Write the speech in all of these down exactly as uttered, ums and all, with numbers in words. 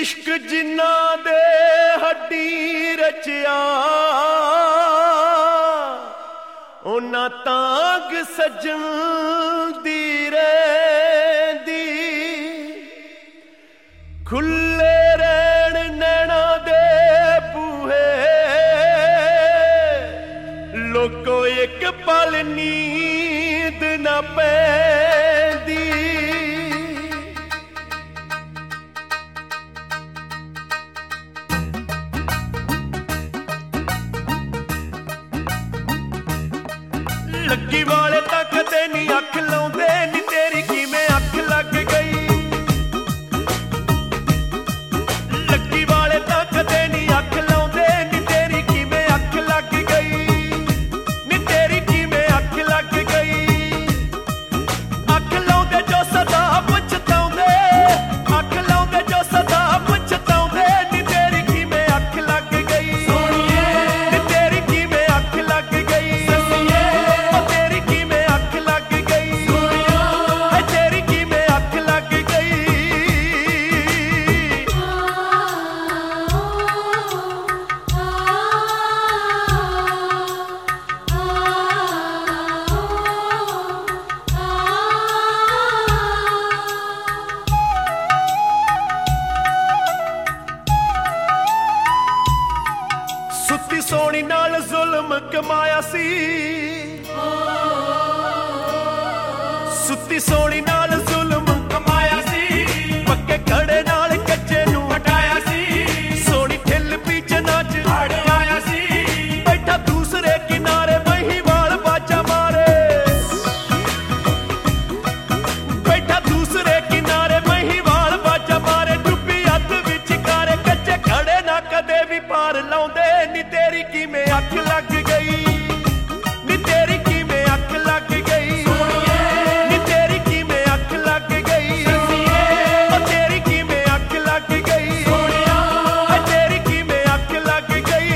इश्क जिन्ना दे हड्डी रचिया उन्ना तांग सजन दी रहिंदी खुले रहण नैना दे बूहे लोको एक पल नींद न पैंदी लगी वाले तां कदे नी अख लाउंदे नी तेरी किवें अख लग गई लगी वाले तां कदे नी अख लाउंदे नी तेरी किवें अख लग गई नी तेरी किवें अख लग गई अख लाउंदे जो सदा पछताउंदे अख लाउंदे जो सदा पछताउंदे नी तेरी किवें अख लग गई सोहणीए नी तेरी किवें अख लग गई सुती सोनी नाल जुल्म कमाया सी सुती सोनी नाल जुल्म कमाया सी पक्के खड़े नाल कच्चे नू हटाया सी सोनी ठिल पीछना च अड़ आया सी बैठा दूसरे किनारे महिवाल बाजा मारे बैठा दूसरे किनारे महिवाल बाजा मारे डुब्बी हथ विच कारे कच्चे खड़े ना कदे भी पार लाउंदे नी तेरी किवें अख लग गई नी तेरी किवें अख लग गई नी तेरी किवें अख लग गई ओ तेरी किवें अख लग गई ओ तेरी किवें अख लग गई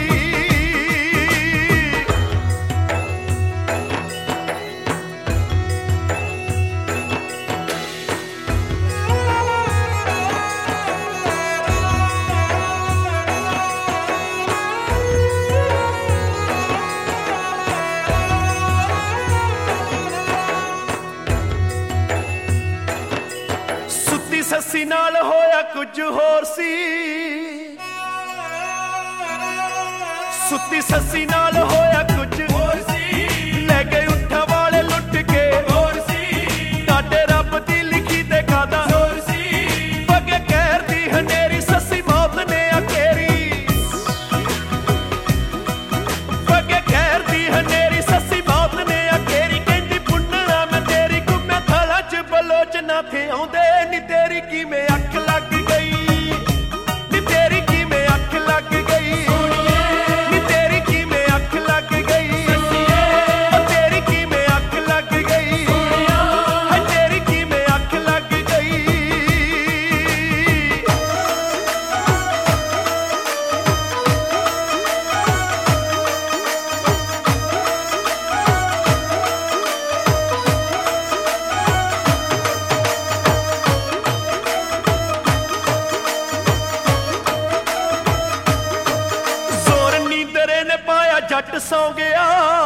सस्सी नाल होया कुछ होर सी सुती सस्सी नाल होया कुछ होर सी ले गए उठा वाले लुट के होर सी ताडे रब दी लिखी ते कादा होर सी पगे कहर दी हनेरी सस्सी मौत ने अकेरी पगे कहर दी हनेरी सस्सी मौत ने अकेरी कहंदी पुन्नना मैं तेरी गुम्मे थाला च बलोच ना थे आउंदे नी तेरी किवें अख लग गई नी तेरी किवें अख लग गई नी तेरी किवें अख लग गई ओ तेरी किवें अख लग गई है तेरी किवें अख लग गई जट सौ गया